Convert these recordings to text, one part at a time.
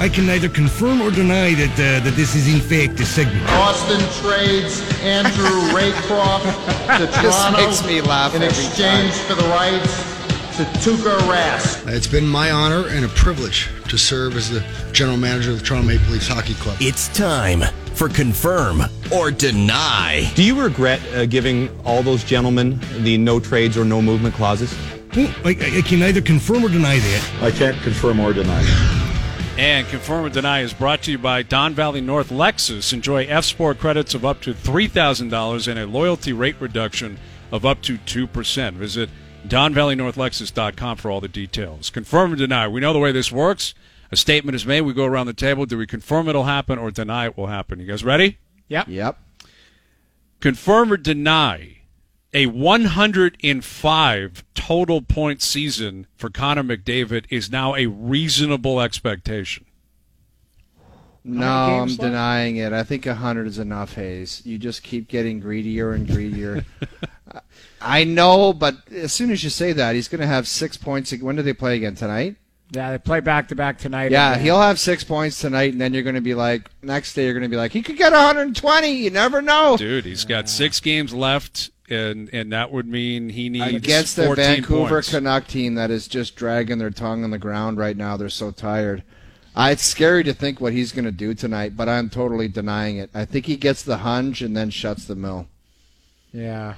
I can neither confirm or deny that this is in fact a segment. Austin trades Andrew Raycroft to Toronto makes me laugh in every exchange for the rights to Tuukka Rask. It's been my honor and a privilege to serve as the general manager of the Toronto Maple Leafs Hockey Club. It's time for Confirm or Deny. Do you regret giving all those gentlemen the no trades or no movement clauses? I can neither confirm or deny that. I can't confirm or deny. And Confirm or Deny is brought to you by Don Valley North Lexus. Enjoy F-Sport credits of up to $3,000 and a loyalty rate reduction of up to 2%. Visit DonValleyNorthLexus.com for all the details. Confirm or deny. We know the way this works. A statement is made. We go around the table. Do we confirm it'll happen or deny it will happen? You guys ready? Yep. Confirm or deny a 105 total point season for Connor McDavid is now a reasonable expectation. No, I'm denying it. I think 100 is enough, Hayes. You just keep getting greedier and greedier. I know, but as soon as you say that, he's going to have 6 points. When do they play again? Tonight? Yeah, they play back-to-back tonight. Yeah, he'll have 6 points tonight, and then you're going to be like, next day you're going to be like, he could get 120. You never know. Dude, he's got 6 games left, and that would mean he needs against the 14 Vancouver points. Canuck team that is just dragging their tongue on the ground right now. They're so tired. It's scary to think what he's going to do tonight, but I'm totally denying it. I think he gets the hunch and then shuts the mill. Yeah,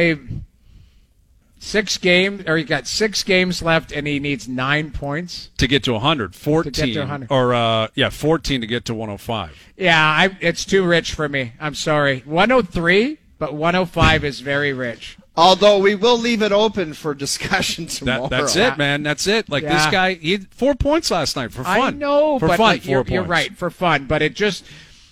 he got 6 games left, and he needs 9 points to get to 100. 14 to get to 100. or 14 to get to 105. Yeah, it's too rich for me. I'm sorry. 103, but 105 is very rich. Although we will leave it open for discussion tomorrow. That's it, man. That's it. Like this guy, he had 4 points last night for fun. I know, for but fun. like, 4 you're points. right, for fun. But it just,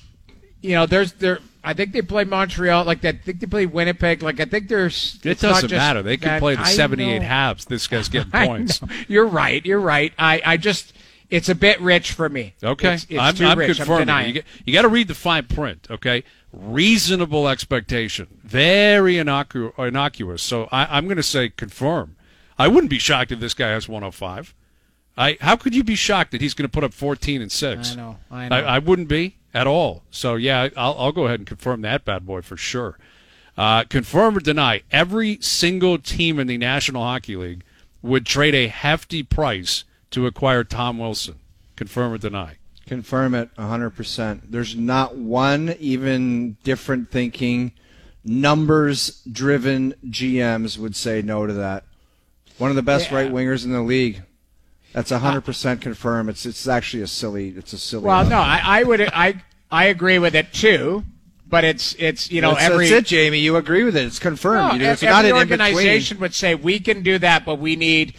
I think they play Montreal. Like I think they play Winnipeg. Like I think there's. It doesn't matter. They can play the 78 halves. This guy's getting points. You're right. I just. It's a bit rich for me. Okay, it's I'm too rich. confirming. I'm denying. You got to read the fine print. Okay, reasonable expectation, very innocuous. So I'm going to say confirm. I wouldn't be shocked if this guy has 105. How could you be shocked that he's going to put up 14 and 6? I know. I wouldn't be at all. So yeah, I'll go ahead and confirm that bad boy for sure. Confirm or deny? Every single team in the National Hockey League would trade a hefty price to acquire Tom Wilson. Confirm or deny? Confirm it 100%. There's not one even different thinking, numbers-driven GMs would say no to that. One of the best right wingers in the league. That's 100% confirmed. It's actually a silly. Well, no, I agree with it too. But it's that's it, Jamie. You agree with it. It's confirmed. No, it's not every an organization would say we can do that, but we need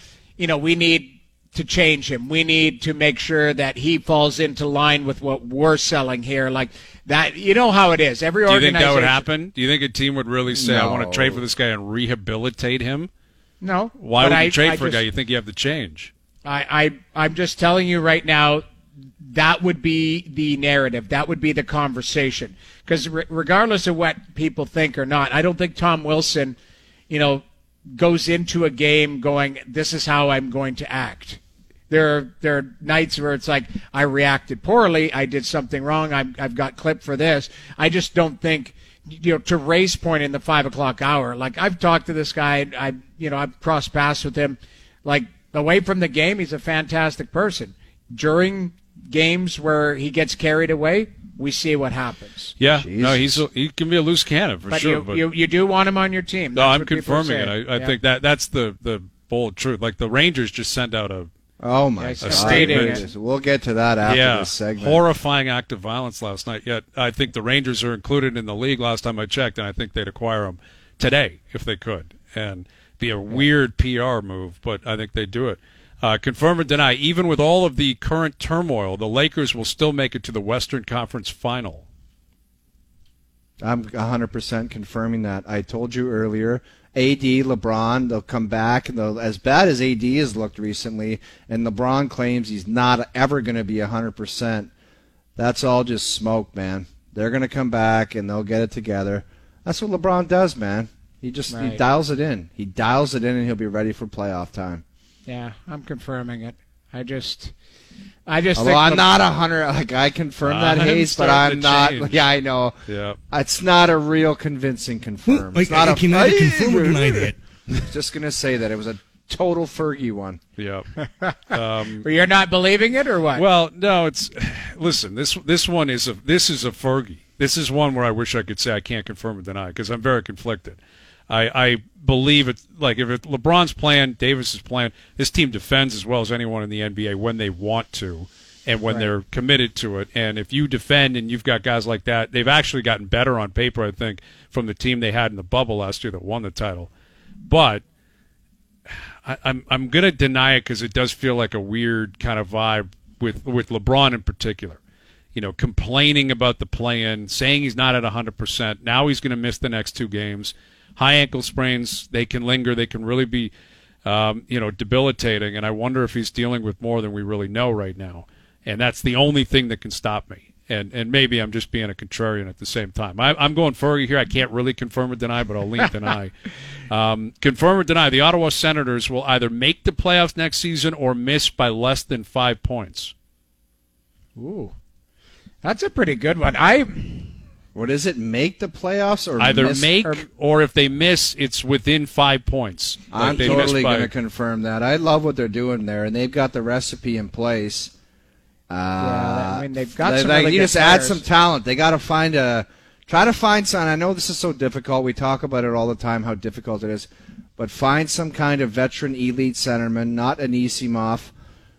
to change him. We need to make sure that he falls into line with what we're selling here. Like that, you know how it is. Every organization. Do you think that would happen? Do you think a team would really say, No. I want to trade for this guy and rehabilitate him? No. Why would you trade for a guy you think you have to change? I'm just telling you right now, that would be the narrative. That would be the conversation. Because regardless of what people think or not, I don't think Tom Wilson, goes into a game going, this is how I'm going to act. There are nights where it's like, I reacted poorly, I did something wrong, I've got clip for this. I just don't think, to Ray's point in the 5 o'clock hour, like I've talked to this guy, I've crossed paths with him. Like away from the game, he's a fantastic person. During games where he gets carried away, we see what happens. Yeah, Jesus. no, he can be a loose cannon for sure. But you do want him on your team. No, That's I'm what people confirming say. it. I think that's the bold truth. Like the Rangers just sent out a statement. We'll get to that after this segment. Horrifying act of violence last night. Yet I think the Rangers are included in the league last time I checked, and I think they'd acquire him today if they could. And be a weird PR move, but I think they'd do it. Confirm or deny, even with all of the current turmoil, the Lakers will still make it to the Western Conference Final. I'm 100% confirming that. I told you earlier, AD, LeBron, they'll come back. And as bad as AD has looked recently, and LeBron claims he's not ever going to be 100%, that's all just smoke, man. They're going to come back, and they'll get it together. That's what LeBron does, man. He dials it in. He dials it in, and he'll be ready for playoff time. Yeah, I'm confirming it. I just, I just Although think I'm not 100, like I confirm that, I'm Hayes, but starting I'm to not. change. Yeah, I know. Yeah. It's not a real convincing confirm. It's not I a can neither confirm or deny that. Just gonna say that it was a total Fergie one. Yeah. But you're not believing it, or what? Well, no, it's listen. This one is a Fergie. This is one where I wish I could say I can't confirm or deny because I'm very conflicted. I believe it's like if LeBron's playing, Davis is playing. This team defends as well as anyone in the NBA when they want to, and when they're committed to it. And if you defend and you've got guys like that, they've actually gotten better on paper, I think, from the team they had in the bubble last year that won the title. But I'm going to deny it because it does feel like a weird kind of vibe with LeBron in particular. You know, complaining about the play-in, saying he's not at 100%. Now he's going to miss the next 2 games. High ankle sprains, they can linger. They can really be, debilitating. And I wonder if he's dealing with more than we really know right now. And that's the only thing that can stop me. And maybe I'm just being a contrarian at the same time. I'm going Fergie here. I can't really confirm or deny, but I'll lean deny. Confirm or deny, the Ottawa Senators will either make the playoffs next season or miss by less than 5 points. Ooh, that's a pretty good one. What is it? Make the playoffs or Either miss, make or if they miss, it's within 5 points. I'm They totally miss by- going to confirm that. I love what they're doing there, and they've got the recipe in place. I mean, they've got some you really good just add players. some talent. They got to try to find some. I know this is so difficult. We talk about it all the time, how difficult it is. But find some kind of veteran elite centerman, not Anisimov,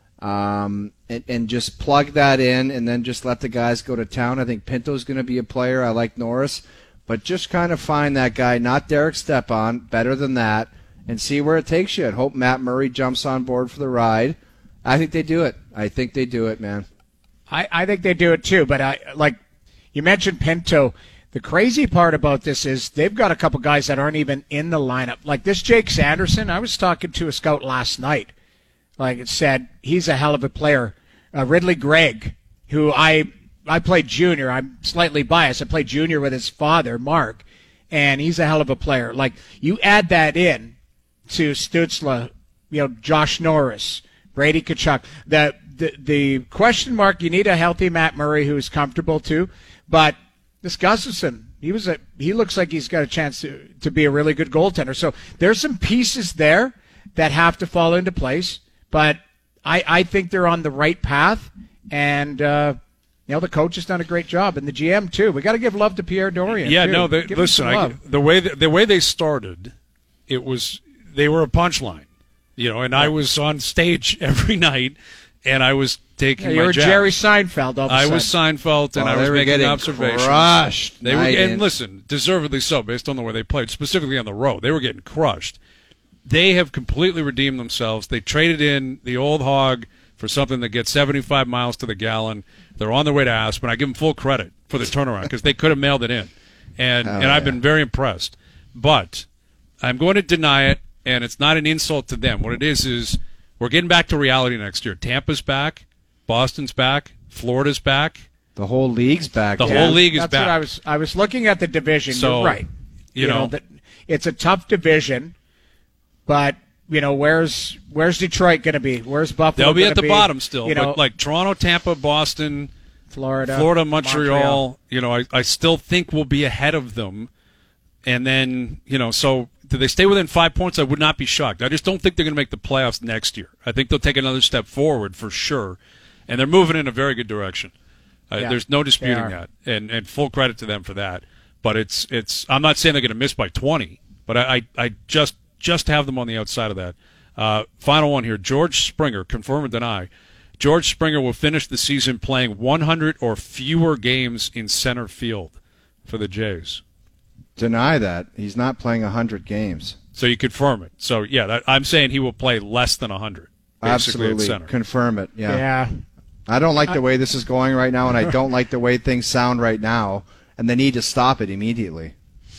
and just plug that in, and then just let the guys go to town. I think Pinto's going to be a player. I like Norris. But just kind of find that guy, not Derek Stepan, better than that, and see where it takes you. And hope Matt Murray jumps on board for the ride. I think they do it. I think they do it, man. I think they do it too, but like you mentioned Pinto. The crazy part about this is they've got a couple guys that aren't even in the lineup. Like this Jake Sanderson, I was talking to a scout last night. Like it said, he's a hell of a player. Ridley Gregg, who I played junior. I'm slightly biased. I played junior with his father, Mark, and he's a hell of a player. Like you add that in to Stutzla, Josh Norris, Brady Tkachuk. The question mark, you need a healthy Matt Murray who's comfortable too. But this Gustafsson, he looks like he's got a chance to be a really good goaltender. So there's some pieces there that have to fall into place. But I think they're on the right path. And, the coach has done a great job. And the GM too. We got to give love to Pierre Dorian. Yeah, too. no, Give him listen, some love. the way they started, they were a punchline. And I was on stage every night, and I was taking you my were jabs. Jerry Seinfeld all of a I sudden. was Seinfeld, and Well, I they was were making getting observations. crushed They were, night and in. listen, deservedly so, based on the way they played, specifically on the road. They were getting crushed. They have completely redeemed themselves. They traded in the old hog for something that gets 75 miles to the gallon. They're on their way to Aspen. I give them full credit for the turnaround because they could have mailed it in, and I've been very impressed. But I'm going to deny it, and it's not an insult to them. What it is we're getting back to reality next year. Tampa's back, Boston's back, Florida's back. The whole league's back. The man. whole league is That's back. what I was looking at the division. So, You're right. you know, that it's a tough division, but where's Detroit going to be? Where's Buffalo? They'll be gonna at the bottom still, but like Toronto, Tampa, Boston, Florida, Montreal. I still think we'll be ahead of them. And then, so do they stay within 5 points? I would not be shocked. I just don't think they're going to make the playoffs next year. I think they'll take another step forward for sure. And they're moving in a very good direction. There's no disputing that. And full credit to them for that. But it's I'm not saying they're going to miss by 20, but I just have them on the outside of that. Final one here. George Springer, confirm or deny. George Springer will finish the season playing 100 or fewer games in center field for the Jays. Deny that. He's not playing 100 games. So you confirm it. So, I'm saying he will play less than 100. Absolutely. At center. Confirm it. Yeah. I don't like the way this is going right now, and I don't like the way things sound right now, and they need to stop it immediately.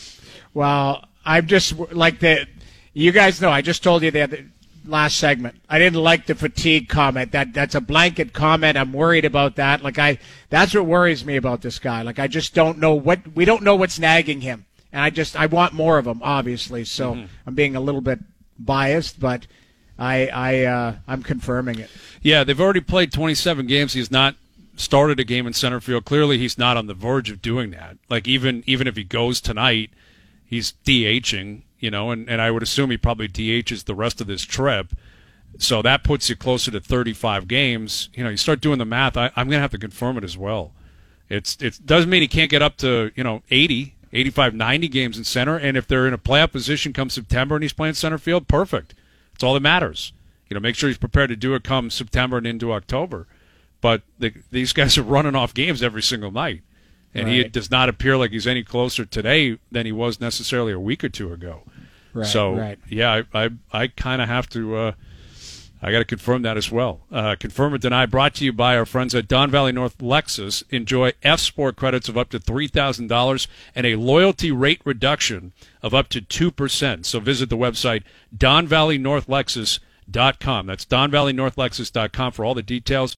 Well, I'm just like you guys know, I just told you the last segment. I didn't like the fatigue comment. That's a blanket comment. I'm worried about that. That's what worries me about this guy. Like I just don't know we don't know what's nagging him. And I want more of him, obviously. So I'm being a little bit biased, but I'm confirming it. Yeah, they've already played 27 games. He's not started a game in center field. Clearly, he's not on the verge of doing that. Like, even if he goes tonight, he's DHing, and I would assume he probably DHs the rest of this trip. So that puts you closer to 35 games. You start doing the math. I'm going to have to confirm it as well. It doesn't mean he can't get up to 80, 85, 90 games in center. And if they're in a playoff position come September and he's playing center field, perfect. That's all that matters. Make sure he's prepared to do it come September and into October. But these guys are running off games every single night, and he does not appear like he's any closer today than he was necessarily a week or two ago. Right, so right. Yeah, I kind of have to. I got to confirm that as well. Confirm or deny. Brought to you by our friends at Don Valley North Lexus. Enjoy F Sport credits of up to $3,000 and a loyalty rate reduction of up to 2%. So visit the website DonValleyNorthLexus.com. That's DonValleyNorthLexus.com for all the details.